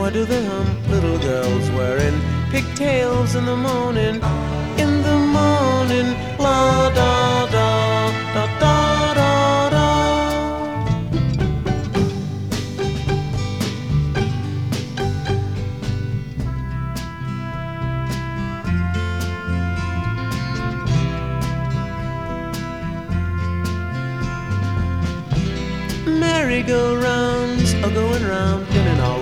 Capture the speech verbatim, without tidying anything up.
Why do they hump little girls wearing pigtails in the morning? In the morning, la da da da da da da. Merry-go-rounds are going round in an all